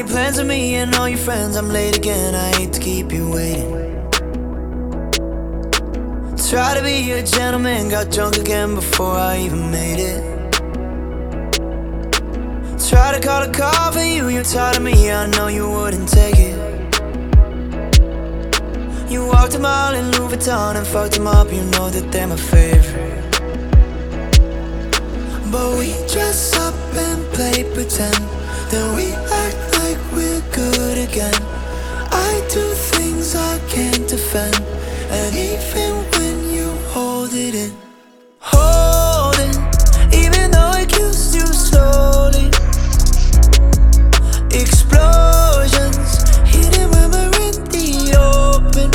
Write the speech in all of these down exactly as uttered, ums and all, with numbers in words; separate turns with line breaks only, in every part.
plans with me and all your friends. I'm late again, I hate to keep you waiting. Try to be a gentleman, got drunk again before I even made it. Try to call a car for you, you're tired of me, I know you wouldn't take it. You walked a mile in Louis Vuitton and fucked them up, you know that they're my favorite. But we dress up and play pretend, then we act like we're good again. I do things I can't defend, and even when you hold it in, hold it, even though it kills you slowly. Explosions, hidden when we're in the open.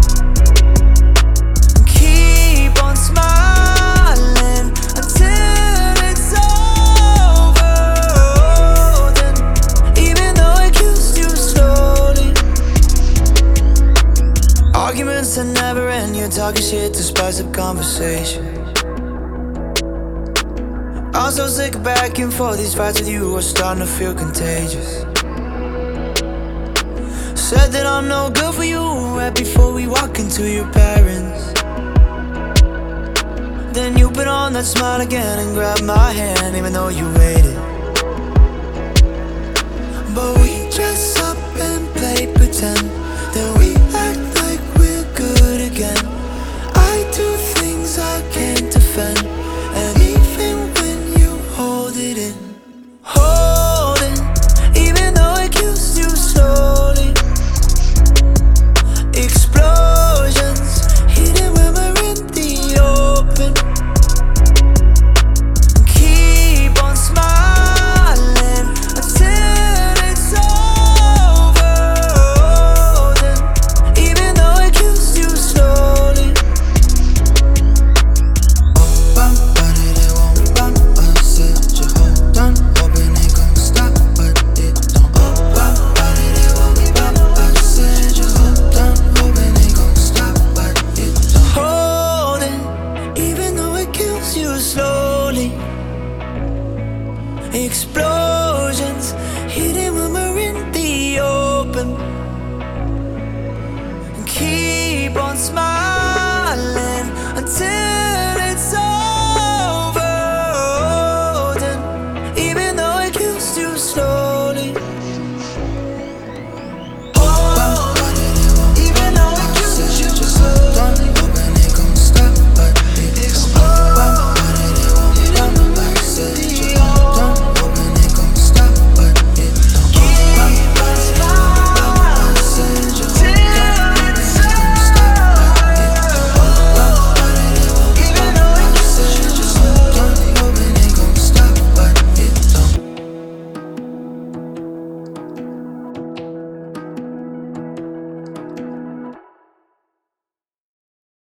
Keep on smiling until it's over. Then, even though it kills you slowly. Arguments that never end, you're talking shit to spice up conversation. I'm so sick of back and forth, these fights with you are starting to feel contagious. Said that I'm no good for you right before we walk into your parents. Then you put on that smile again and grab my hand even though you waited. But we dress up and play